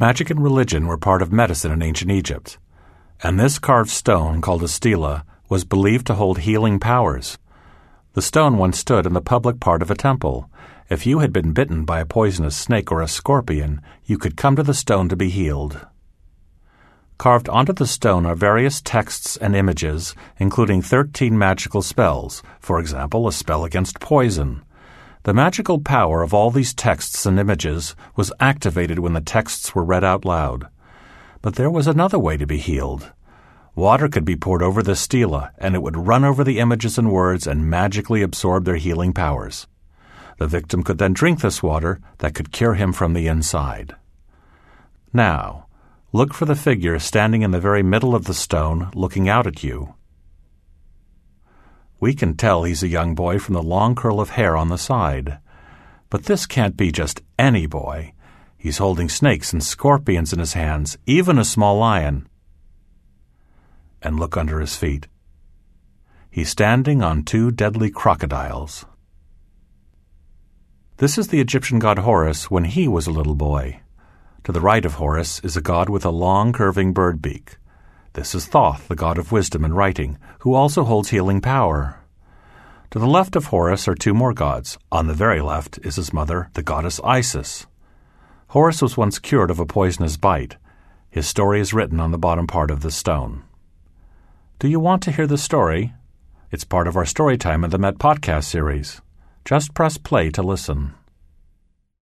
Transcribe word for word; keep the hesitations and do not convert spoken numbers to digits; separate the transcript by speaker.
Speaker 1: Magic and religion were part of medicine in ancient Egypt, and this carved stone, called a stela, was believed to hold healing powers. The stone once stood in the public part of a temple. If you had been bitten by a poisonous snake or a scorpion, you could come to the stone to be healed. Carved onto the stone are various texts and images, including thirteen magical spells, for example, a spell against poison. The magical power of all these texts and images was activated when the texts were read out loud. But there was another way to be healed. Water could be poured over the stela, and it would run over the images and words and magically absorb their healing powers. The victim could then drink this water that could cure him from the inside. Now, look for the figure standing in the very middle of the stone, looking out at you. We can tell he's a young boy from the long curl of hair on the side. But this can't be just any boy. He's holding snakes and scorpions in his hands, even a small lion. And look under his feet. He's standing on two deadly crocodiles. This is the Egyptian god Horus when he was a little boy. To the right of Horus is a god with a long, curving bird beak. This is Thoth, the god of wisdom and writing, who also holds healing power. To the left of Horus are two more gods. On the very left is his mother, the goddess Isis. Horus was once cured of a poisonous bite. His story is written on the bottom part of the stone. Do you want to hear the story? It's part of our Storytime in the Met podcast series. Just press play to listen.